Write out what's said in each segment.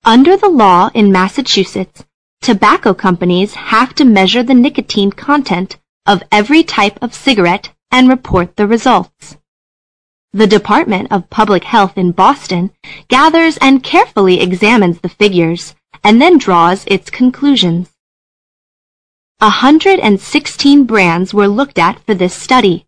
Under the law in Massachusetts, tobacco companies have to measure the nicotine content of every type of cigarette and report the results. The Department of Public Health in Boston gathers and carefully examines the figures and then draws its conclusions. 116 brands were looked at for this study.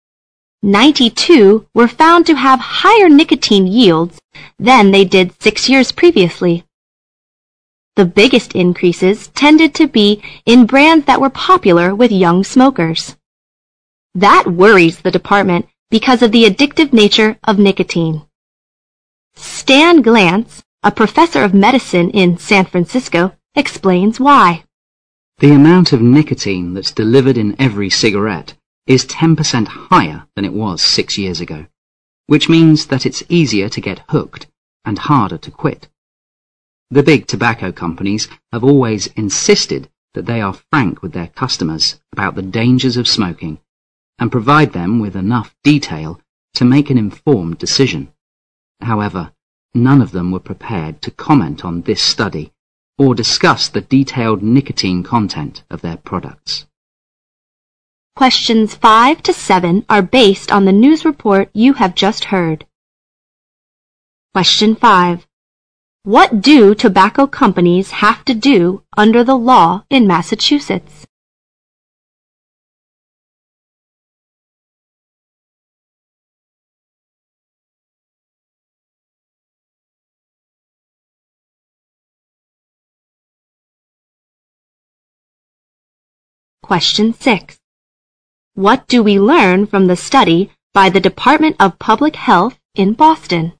92 were found to have higher nicotine yields than they did 6 years previously. The biggest increases tended to be in brands that were popular with young smokers. That worries the department because of the addictive nature of nicotine. Stan Glantz, a professor of medicine in San Francisco, explains why. The amount of nicotine that's delivered in every cigarette is 10% higher than it was 6 years ago, which means that it's easier to get hooked and harder to quit. The big tobacco companies have always insisted that they are frank with their customers about the dangers of smoking and provide them with enough detail to make an informed decision. However, none of them were prepared to comment on this study or discuss the detailed nicotine content of their products. Questions 5 to 7 are based on the news report you have just heard. Question 5. What do tobacco companies have to do under the law in Massachusetts? Question 6. What do we learn from the study by the Department of Public Health in Boston?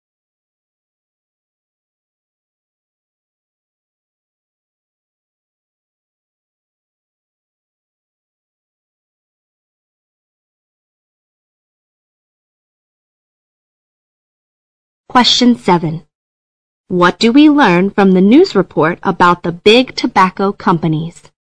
Question 7. What do we learn from the news report about the big tobacco companies?